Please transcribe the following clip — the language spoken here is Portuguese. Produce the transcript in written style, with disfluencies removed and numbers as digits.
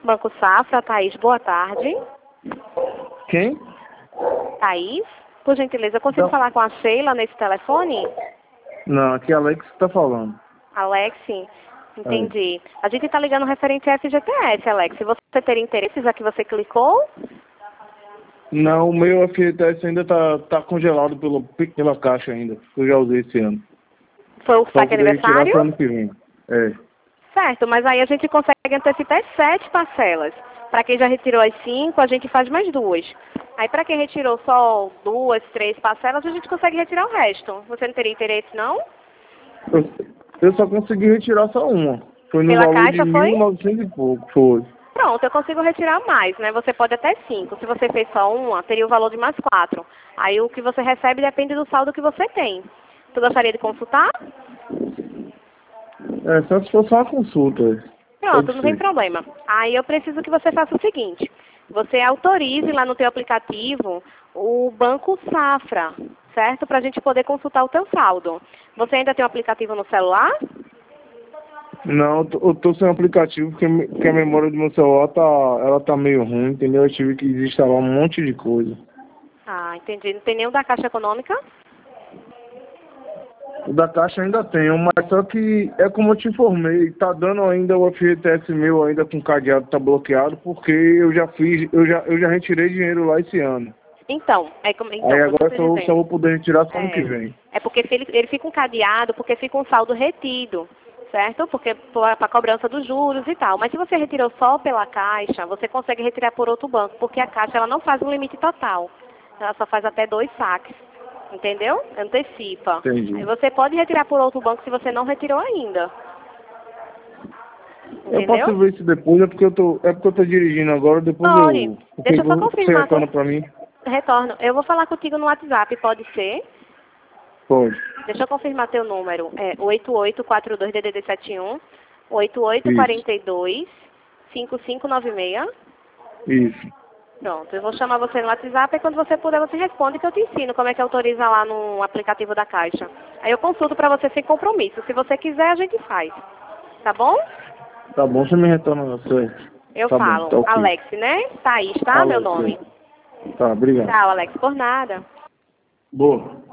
Banco Safra, Thaís, boa tarde. Quem? Thaís, por gentileza, eu consigo Não. falar com a Sheila nesse telefone? Não, aqui é Alex que tá falando. Alex, entendi. A gente está ligando referente a FGTS, Alex. Se você ter interesse, já que você clicou, Não, o meu FGTS ainda tá congelado pela Caixa ainda. Eu já usei esse ano. foi o Só saque poder retirar aniversário? pro ano que vem. É. Certo, mas aí a gente consegue antecipar 7 parcelas. Para quem já retirou as 5, a gente faz mais 2. Aí para quem retirou só 2, 3 parcelas, a gente consegue retirar o resto. Você não teria interesse, não? Eu só consegui retirar só uma. Foi no Pela valor de Caixa foi? 1.900 e pouco, foi. Pronto, eu consigo retirar mais, né? Você pode até 5. Se você fez só uma, teria o valor de mais 4. Aí o que você recebe depende do saldo que você tem. Tu gostaria de consultar? É, só se fosse uma consulta. Pronto, Pode não tem ser. problema. Aí eu preciso que você faça o seguinte. Você autorize lá no teu aplicativo o Banco Safra, certo? Para a gente poder consultar o teu saldo. Você ainda tem o aplicativo no celular? Não, eu tô sem aplicativo porque a memória do meu celular ela tá meio ruim, entendeu? Eu tive que desinstalar um monte de coisa. Ah, entendi. Não tem nenhum da Caixa Econômica? O da Caixa ainda tenho, mas só que é como eu te informei, tá dando ainda o FGTS meu ainda com cadeado, tá bloqueado, porque eu já retirei dinheiro lá esse ano. Então, Aí por isso que eu agora estou só dizendo. vou poder retirar só ano que vem. É porque se ele fica um cadeado, porque fica um saldo retido, certo? Porque para a cobrança dos juros e tal. Mas se você retirou só pela Caixa, você consegue retirar por outro banco, porque a Caixa ela não faz um limite total. Ela só faz até 2 saques, entendeu? Antecipa. Aí Entendi. você pode retirar por outro banco se você não retirou ainda, Eu posso entendeu? ver isso depois, é porque eu tô dirigindo agora, depois Pode. eu Deixa eu só pego, você confirmar. retorna pra mim? Retorno. Eu vou falar contigo no WhatsApp, pode ser? Pode. Deixa eu confirmar teu número. É 8842-DDD71, Isso, 8842-5596. isso. Pronto, eu vou chamar você no WhatsApp e quando você puder você responde que eu te ensino como é que autoriza lá no aplicativo da Caixa. Aí eu consulto pra você sem compromisso. Se você quiser, a gente faz. Tá bom? Tá bom, você me retorna na certo. Eu Tá bom, falo. tá ok. Alex, né? Thaís, tá? Meu Alex, nome. tá, obrigado. Tchau, Alex. Por nada. Boa.